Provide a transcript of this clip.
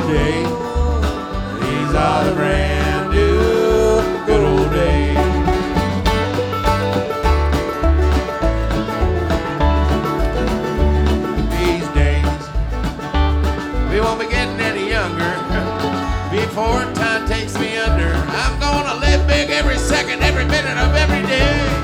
day. These are the brand new good old days. These days, we won't be getting any younger before time takes me under. I'm gonna live big every second, every minute of every day.